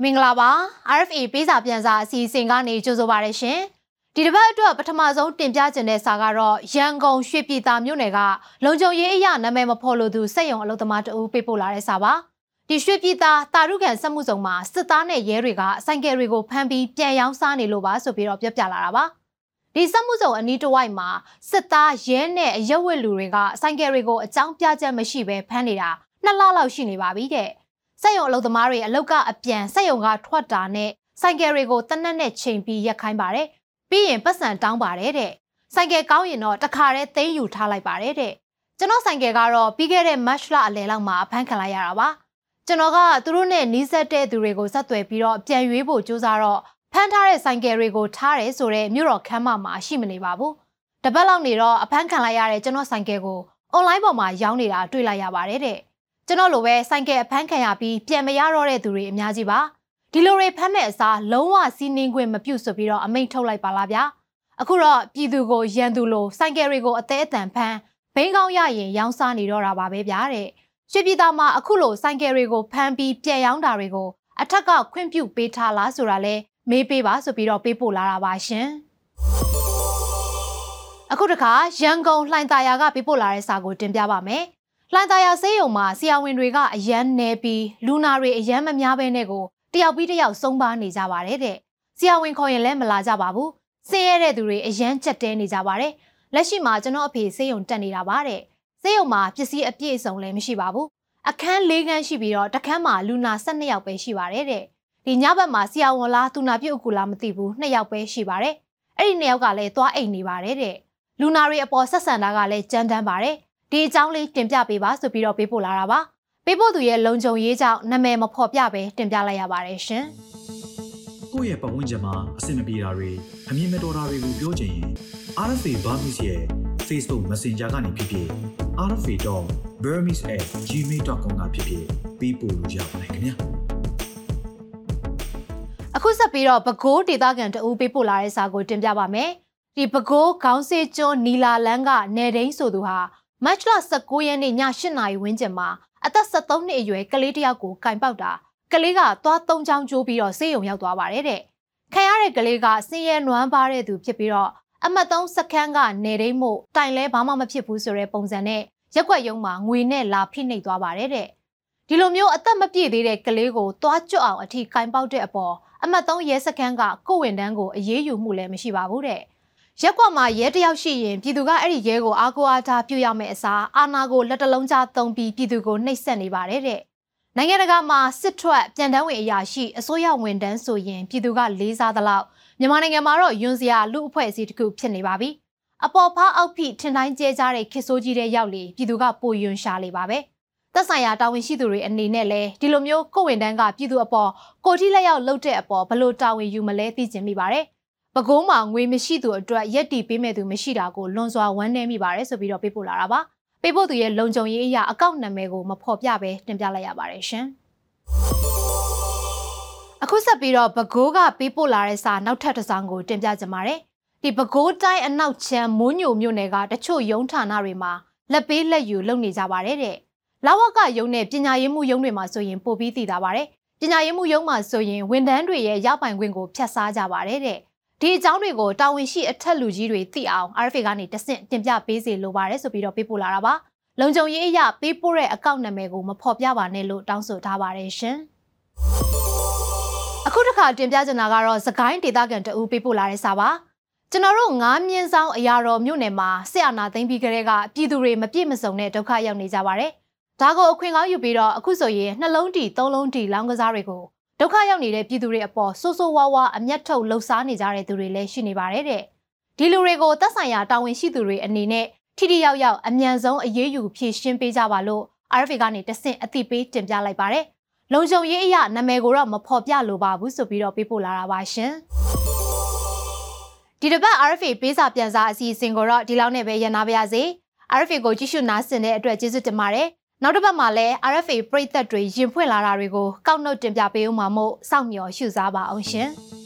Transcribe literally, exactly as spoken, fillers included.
မင်္ဂလာပါ R F A ပေးစာပြန်စာအစီအစဉ်ကနေကြိုဆိုပါရရှင်ဒီတစ်ပတ်အတွက်ပထမဆုံးတင်ပြခြင်းတဲ့စာကတော့ရန်ကုန်ရွှေပြည်သာမြို့နယ်ကလုံခြုံရေးအရာနာမည်မဖော်လို့သူစက်ရုံအလုပ်သမားတဦးပေးပို့လာတဲ့စာပါဒီရွှေပြည်သာတာရုကန်စက်မှုစုံမှာစစ်သားနဲ့ရဲတွေကဆိုင်ကယ်တွေကိုဖမ်းပြီးပြန်ရောင်းစားနေလို့ပါဆိုပြီးတော့ပြောပြလာတာပါဒီစက်မှုစုံအနီးတစ်ဝိုက်မှာစစ်သားရဲနဲ့အရက်ဝက်လူတွေကဆိုင်ကယ်တွေကိုအကြောင်းပြချက်မရှိဘဲဖမ်းနေတာနှစ်လလောက်ရှိနေပါပြီတဲ့စက်ရုံအလုပ်သမားတွေအလုပ်ကအပြန်စက်ရုံကထွက်တာနဲ့ဆိုင်ကယ်တွေကိုတနက်နဲ့ချိန်ပြီးရက်ခိုင်းပါတယ်ပြီးရင်ပတ်စံတောင်းပါတယ်တဲ့ဆိုင်ကယ်ကောင်းရင်တော့တခါတည်းသိမ်းယူထားလိုက်ပါတယ်တဲ့ကျွန်တော်ဆိုင်ကယ်ကတော့ပြီးခဲ့တဲ့ March လအလယ်လောက်မှာဖမ်းခံလိုက်ရတာပါကျွန်တော်ကသူတို့နဲ့နီးစပ်တဲ့သူတွေကိုဆက်သွယ်ပြီးတော့ပြန်ရွေးဖို့ကြိုးစားတော့ဖမ်းထားတဲ့ဆိုင်ကယ်တွေကိုထားတယ်ဆိုတဲ့မြို့တော်ခမ်းမမှာရှိမနေပါဘူးတပတ်လောက်နေတော့အဖမ်းခံလိုက်ရတဲ့ကျွန်တော်ဆိုင်ကယ်ကို online ပေါ်မှာရောင်းနေတာတွေ့လိုက်ရပါတယ်တဲ့ကျွန်တော်လိုပဲဆိုင်ကယ်အဖမ်းခံရပြီးပြန်မရတော့တဲ့သူတွေအများကြီးပါဒီလိုတွေဖမ်းမဲ့အစားလုံးဝစီးနှင်းခွင့်မပြုတ်ဆိုပြီးတော့အမိန့်ထုတ်လိုက်ပါလားဗျာအခုတော့ပြည်သူကိုရန်သူလိုဆိုင်ကယ်တွေကိုအသေးအတန်ဖမ်းဘိန်းကောင်းရရင်ရောင်းစားနေတော့တာပါပဲဗျာတဲ့ရွှေပြည်သာမှာအခုလိုဆိုင်ကယ်တွေကိုဖမ်းပြီးပြန်ရောင်းတာတွေကိုအထက်ကခွင့်ပြုပေးထားလားဆိုတာလဲမေးပေးပါဆိုပြီးတော့ပေးပို့လာတာပါရှင်အခုတခါရန်ကုန်လှိုင်သာယာကပေးပို့လာတဲ့စာကိုတင်ပြပါမယ်လှိုင်သာယာဆေးရုံမှာဆရာဝန်တွေကအရန်နေပြီးလူနာတွေအရန်မများဘဲနဲ့ကိုတယောက်ပြီးတယောက်ဆုံးပါနေကြပါတယ်တဲ့ဆရာဝန်ခေါ်ရင်လည်းမလာကြပါဘူးဆင်းရဲတဲ့သူတွေအရန်ချက်တဲနေကြပါတယ်လက်ရှိမှာကျွန်တော်အဖေဆေးရုံတက်နေတာပါတဲ့ဆေးရုံမှာပစ္စည်းအပြည့်အစုံလည်းမရှိပါဘူးအခန်း၄ခန်းရှိပြီးတော့တစ်ခန်းမှာလူနာ၁၂ယောက်ပဲရှိပါတယ်တဲ့ဒီညဘက်မှာဆရာဝန်လားသူနာပြုတ်အကူလားမသိဘူးနှစ်ယောက်ပဲရှိပါတယ်အဲ့ဒီနှစ်ယောက်ကလည်းသွားအိမ်နေပါတယ်တဲ့လူနာတွေအပေါ်ဆက်ဆံတာကလည်းကြမ်းတမ်းပါတယ်ဒီအကြောင်းလေးတင်ပြပေးပါဆိုပြီးတော့ပေးပို့လာတာပါပေးပို့သူရဲ့လုံခြုံရေးကြောင့်နာမည်မဖော်ပြပဲတင်ပြလိုက်ရပါတယ်ရှင်ကိုယ့်ရဲ့ပတ်ဝန်းကျင်မှာအဆင်မပြေတာတွေအမြင်မတော်တာတွေကိုပြောချင်ရင် R F A Burmese ရဲ့ Facebook Messenger ကနေဖြစ်ဖြစ် r f a dot burmese at gmail dot com ကဖြစ်ဖြစ်ပေးပို့လို့ရပါတယ်ခင်ဗျာအခုဆက်ပြီးတော့ပဲခူးဒေသခံတအူးပေးပို့လာတဲ့စာကိုတင်ပြပါမယ်ဒီပဲခူးခေါင်းစေးကျွန်းနီလာလန်းကနေဒိန်းဆိုသူဟာမတ်လ၁၉ရက်နေ့ည၈နာရီဝန်းကျင်မှာအသက်၁၃နှစ်အရွယ်ကလေးတစ်ယောက်ကိုကင်ပေါက်တာကလေးကသွားသုံးချောင်းကျိုးပြီးတော့ဆေးရုံရောက်သွားပါတယ်တဲ့ခံရတဲ့ကလေးကဆင်းရဲနွမ်းပါတဲ့သူဖြစ်ပြီးတော့အမှတ်သုံးစခန်းကနေဒိန်းမို့တိုင်လဲဘာမှမဖြစ်ဘူးဆိုတဲ့ပုံစံနဲ့ရက်ွက်ရုံမှာငွေနဲ့လာဖိနှိပ်သွားပါတယ်တဲ့ဒီလိုမျိုးအသက်မပြည့်သေးတဲ့ကလေးကိုသွားကျွတ်အောင်အထိကင်ပေါက်တဲ့အပေါ်အမှတ်သုံးရဲစခန်းကကိုဝန်တန်းကိုအရေးယူမှုလည်းမရှိပါဘူးတဲ့ရက်ကွက်မှာရဲတယောက်ရှိရင်ပြည်သူကအဲ့ဒီရဲကိုအားကိုးအားထားပြုရမယ့်အစားအာဏာကိုလက်တလုံးချသုံးပြီးပြည်သူကိုနှိပ်စက်နေပါတယ်တဲ့နိုင်ငံတကာမှာစစ်ထွက်ပြန်တန်းဝင်အရာရှိအစိုးရဝန်တန်းဆိုရင်ပြည်သူကလေးစားသလောက်မြန်မာနိုင်ငံမှာတော့ယွန်းစရာလူအဖွဲ့အစည်းတစ်ခုဖြစ်နေပါပြီအပေါ်ဖားအောက်ဖိထင်တိုင်းကျဲကြတဲ့ခေတ်ဆိုးကြီးတဲ့ရောက်လေပြည်သူကပိုယွန်းရှာလေပါပဲသက်ဆိုင်ရာတာဝန်ရှိသူတွေအနေနဲ့လဲဒီလိုမျိုးကိုဝန်တန်းကပြည်သူအပေါ်ကိုတိလက်ရောက်လှုပ်တဲ့အပေါ်ဘလို့တာဝန်ယူမလဲသိချင်မိပါတယ်ပဲခူးမှာငွေမရှိသူအတွက်ရက်တီပေးမဲ့သူမရှိတာကိုလွန်စွာဝမ်းနည်းမိပါတယ်ဆိုပြီးတော့ပေးပို့လာတာပါပေးပို့သူရဲ့လုံခြုံရေးအရာအကောင့်နာမည်ကိုမဖော်ပြဘဲတင်ပြလိုက်ရပါတယ်ရှင်အခုဆက်ပြီးတော့ပဲခူးကပေးပို့လာတဲ့စာနောက်ထပ်တစ်စောင်ကိုတင်ပြကြပါမယ်ဒီပဲခူးတိုင်းအနောက်ချမ်းမိုးညိုမြို့နယ်ကတချို့ရုံးဌာနတွေမှာလက်ပေးလက်ယူလုပ်နေကြပါတယ်တဲ့လဝကရုံးနဲ့ပညာရေးမှုရုံးတွေမှာဆိုရင်ပို့ပြီးသိတာပါတယ်ပညာရေးမှုရုံးမှာဆိုရင်ဝန်ထမ်းတွေရဲ့ရပိုင်ခွင့်ကိုဖျက်စားကြပါတယ်တဲ့ဒီအကြောင်းတွေကိုတာဝန်ရှိအထက်လူကြီးတွေသိအောင် R F A ကနေတဆင့်တင်ပြပေးစီလိုပါတယ်ဆိုပြီးတော့ပေးပို့လာတာပါလုံခြုံရေးအရာပေးပို့တဲ့အကောင့်နာမည်ကိုမဖော်ပြပါနဲ့လို့တောင်းဆိုထားပါတယ်ရှင်အခုတစ်ခါတင်ပြချင်တာကတော့စကိုင်းဒေသခံတအူးပေးပို့လာတဲ့စာပါကျွန်တော်တို့ငါးမြင်းဆောင်အရာတော်မြို့နယ်မှာစစ်အာဏာသိမ်းပြီးကြတဲ့ကပြည်သူတွေမပြည့်မစုံတဲ့ဒုက္ခရောက်နေကြပါတယ်ဒါကိုအခွင့်ကောင်းယူပြီးတော့အခုဆိုရင်နှလုံးတီသုံးလုံးတီလောင်းကစားတွေကိုဒုက္ခရောက်နေတဲ့ပြည်သူတွေအပေါ်ဆိုးဆိုးဝါးဝါအမျက်ထုတ်လှုပ်ရှားနေကြတဲ့သူတွေလည်းရှိနေပါတယ်တဲ့ဒီလူတွေကိုသက်ဆိုင်ရာတာဝန်ရှိသူတွေအနေနဲ့ထိထိရောက်ရောက်အမြန်ဆုံးအရေးယူဖြေရှင်းပေးကြပါလို့ R F A ကနေတဆင့်အသိပေးတင်ပြလိုက်ပါတယ်လုံခြုံရေးအရာနာမည်ကိုတော့မဖော်ပြလိုပါဘူးဆိုပြီးတော့ပေးပို့လာတာပါရှင်ဒီတစ်ပတ် R F A ပေးစာပြန်စာအစီအစဉ်ကိုတော့ဒီလောက်နဲ့ပဲရန်နာပါရစေ R F A ကိုကြည့်ရှုနားဆင်တဲ့အတွက်ကျေးဇူးတင်ပါတယ်နောက်တစ်ပတ်မှာလည်း R F A ပရိသတ်တွေရင်ဖွင့်လာတာတွေကိုကောက်နှုတ်တင်ပြပေးဦးမှာမို့စောင့်မျှော်ရှုစားပါအောင်ရှင်